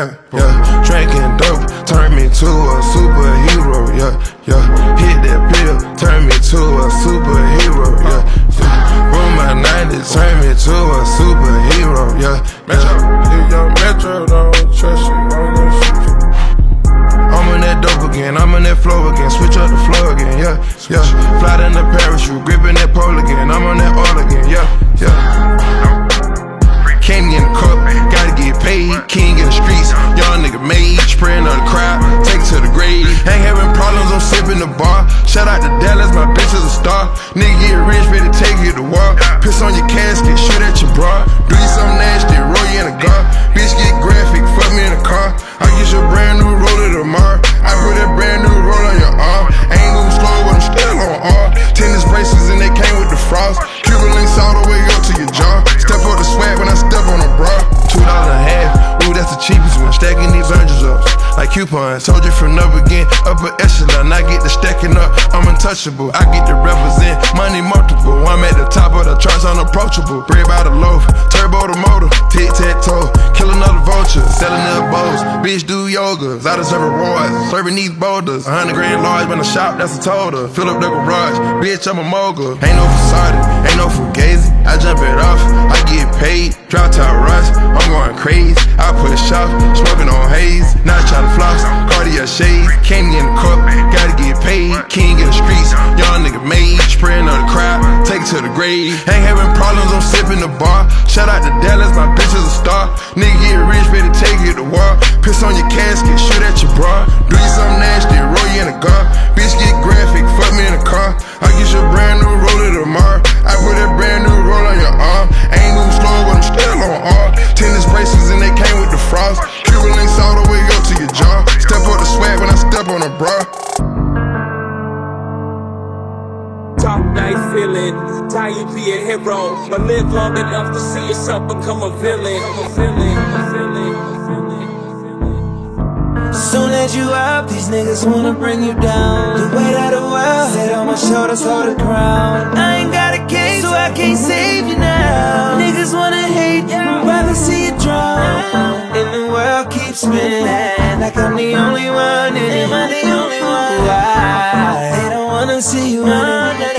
yeah, yeah. Drinking dope turned me to a superhero, yeah, yeah. Hit that pill, turned me to a superhero, yeah, yeah. Roll my 90s, turned me to a superhero, yeah, yeah. If your metro don't trust you, I'm gonna shoot you. I'm on that dope again, I'm on that flow again, switch up the flow again, yeah, yeah. Fly in the parachute, gripping that pole again, I'm on that all again, yeah, yeah. Candy in the cup, gotta get paid, king in the streets, young nigga made, spraying on the crowd, take it to the grave. Ain't having problems, I'm sipping the bar. Shout out to Dallas, my bitch is a star. Nigga get rich, better take you to war. Piss on your casket, shoot at your bra. Do you something nasty, roll you in a car. Bitch get graphic, fuck me in the car. I get you a brand new roller tomorrow. I put that brand new roll on your arm. Ain't moving slow, but I'm still on R. Tennis bracelets and they came with the frost. Cuban links all the way up to your jaw. Step up the swag when I step on a bra. $2 a half, ooh, that's the cheapest one. Stacking these hundreds up like coupons. Told you from the beginning, upper echelon. I get the stacking up, I'm untouchable. I get to represent money multiple. I'm at the top of the charts, unapproachable. Bread by the loaf, turbo the motor, tic-tac-toe. Kill another vulture, selling their bows. Bitch do yoga, I deserve rewards. Serving these boulders, 100 grand large when I shop, that's a total. Fill up the garage, bitch, I'm a mogul. Ain't no facade, ain't no fugazi. I jump it off, I get paid. Drop top rush, I'm going crazy. I push off, smoking on haze. Not trying to floss, Cartier shades. Candy in the cup, gotta get paid. King in the streets, young nigga made. Spraying on the crowd, take it to the grave. Ain't having problems, I'm sipping the bar. Shout out to Dallas, my bitch is a star. Nigga get rich, better take you to war. Piss on your casket, shoot at your bra. Do you something nasty, roll you in a car. Bitch get graphic, fuck me in the car. I get you a brand new roller tomorrow. I put that brand new roll on your arm. Ain't moving slow, but I'm still on R. Tennis bracelets and they came with the frost. Cuban links all the way up to your jaw. Step up the swag when I step on a bra. Top night feeling, tie you be a hero, but live long enough to see yourself become a villain. Soon as you up, these niggas wanna bring you down. The weight of the world, head on my shoulders, hold the crown. I ain't got a case, so I can't save you now. Niggas wanna hate, rather see you drown. And the world keeps spinning, like I'm the only one in it. Am I the only one? Why? They don't wanna see you winning.